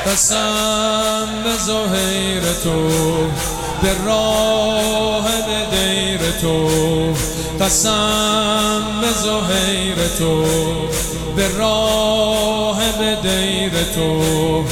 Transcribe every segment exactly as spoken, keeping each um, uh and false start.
قسم به زهیر تو، به راه به دیر تو. قسم به زهیر تو، به راه به دیر تو.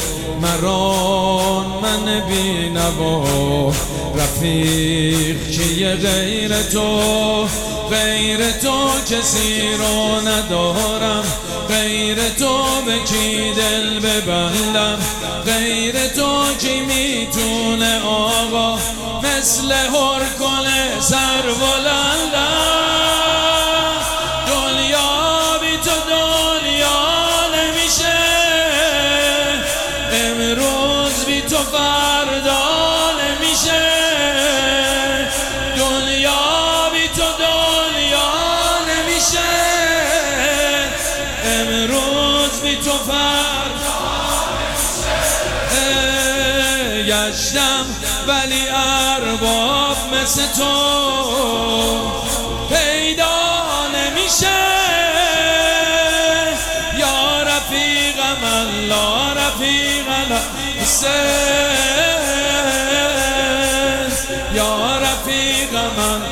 مران من بی نوا، رفیق کیه غیر تو؟ غیر تو کسی رو ندارم، غیر تو به کی دل ببندم؟ غیر تو کی میتونه آقا مثل هرکل سر بلندم؟ دنیا بی تو دنیا نمیشه، امروز بی تو فردا نمیشه. دنیا بی تو دنیا نمیشه، امروز بی تو فردا نمیشه. گشتم ولی ارباب مثل تو پیدا نمیشه. یا رفیق من لا رفیق لسه، یا رفیق من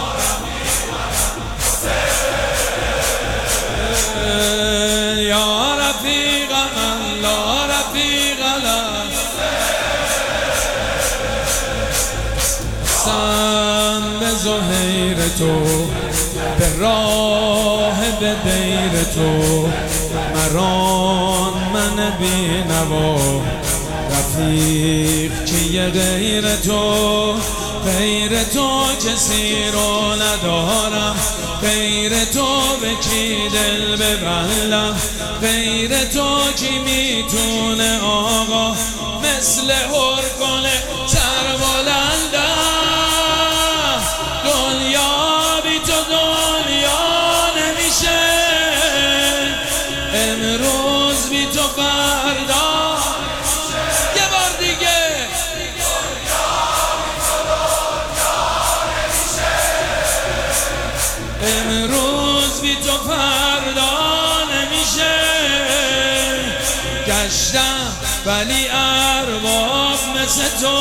یا رفیق من لا رفیق لسه. قسم به زهیر تو، به راه به دیر تو. مران من بی نوا، رفیق کیه غیر تو؟ غیر تو کسی رو ندارم، غیر تو به کی دل ببندم؟ غیر تو کی میتونه آقا مثل هرکل سر بلندم؟ دنیا بی تو دنیا نمیشه، امروز بی تو فردا. یه بار دیگه امروز بی تو فردا نمیشه. گشتم ولی ارباب مثل تو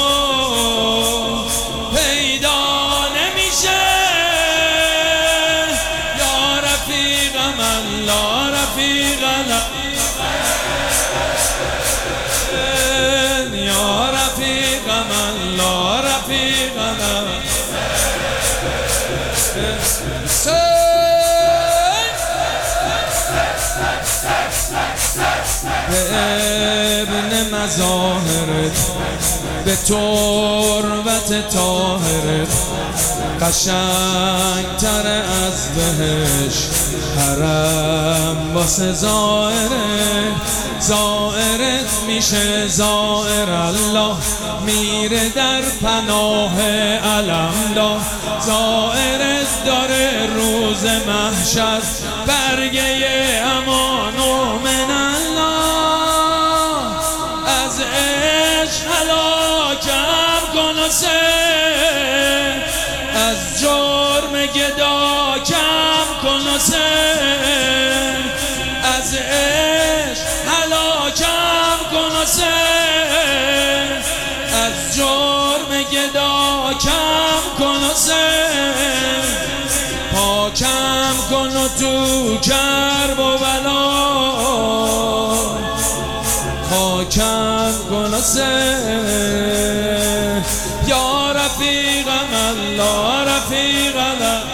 پیدا نمیشه. یا رفیق من لا رفیق لسه، یا رفیق من لا رفیق لسه. به ابن مظاهرت، به تربت طاهرت، قشنگ تر از بهشت حرم واسه زائرت. زائرت میشه زائر الله، میره در پناه علمدار. زائرت داره روز محشر برگه امان و من الله. از عشق هلاکم کن و سه، از جرم گدا کم کن و سه. از عشق هلاکم کن و سه، از جرم گدا کم کن و سه. پاکم کن و تو کرب و بلا، پاکم کن و سه. یا رفیق من لا رفیق لسه.